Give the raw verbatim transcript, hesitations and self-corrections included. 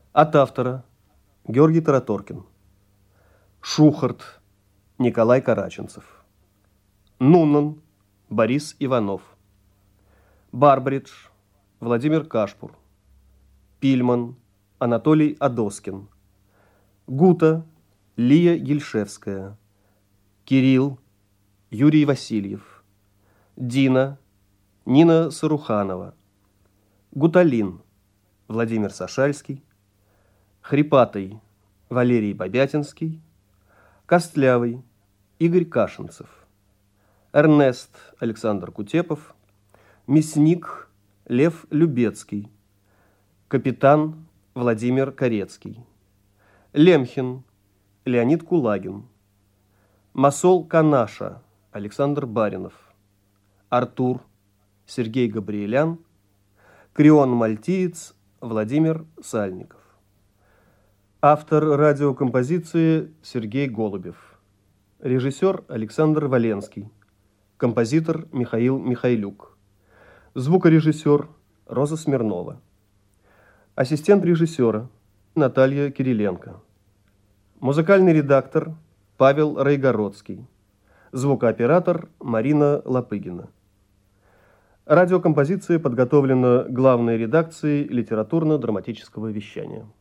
От автора: Георгий Тараторкин. Шухарт: Николай Караченцев. Нуннан: Борис Иванов. Барбридж: Владимир Кашпур. Пильман: Анатолий Адоскин. Гута: Лия Ельшевская. Кирилл: Юрий Васильев. Дина: Нина Саруханова. Гуталин: Владимир Сашальский. Хрипатый: Валерий Бобятинский. Костлявый: Игорь Кашинцев. Эрнест: Александр Кутепов. Мясник: Лев Любецкий. Капитан: Владимир Корецкий. Лемхин: Леонид Кулагин. Масол Канаша: Александр Баринов. Артур: Сергей Габриэлян. Крион-мальтиец: Владимир Сальников. Автор радиокомпозиции: Сергей Голубев. Режиссер: Александр Валенский. Композитор: Михаил Михайлюк. Звукорежиссер: Роза Смирнова. Ассистент режиссера: Наталья Кириленко. Музыкальный редактор: Павел Райгородский. Звукооператор: Марина Лопыгина. Радиокомпозиция подготовлена главной редакцией литературно-драматического вещания.